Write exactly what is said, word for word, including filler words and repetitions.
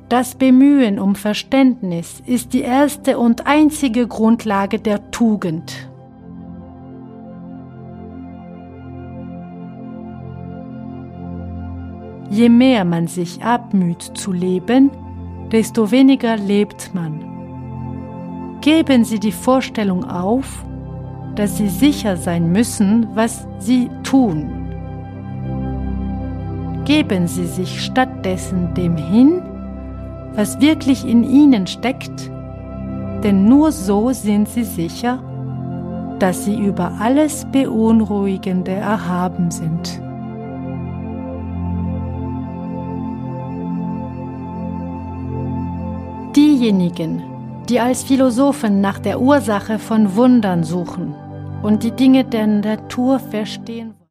Das Bemühen um Verständnis ist die erste und einzige Grundlage der Tugend. Je mehr man sich abmüht zu leben, desto weniger lebt man. Geben Sie die Vorstellung auf, dass Sie sicher sein müssen, was Sie tun. Geben Sie sich stattdessen dem hin, was wirklich in Ihnen steckt, denn nur so sind Sie sicher, dass Sie über alles Beunruhigende erhaben sind. Diejenigen, die als Philosophen nach der Ursache von Wundern suchen und die Dinge der Natur verstehen,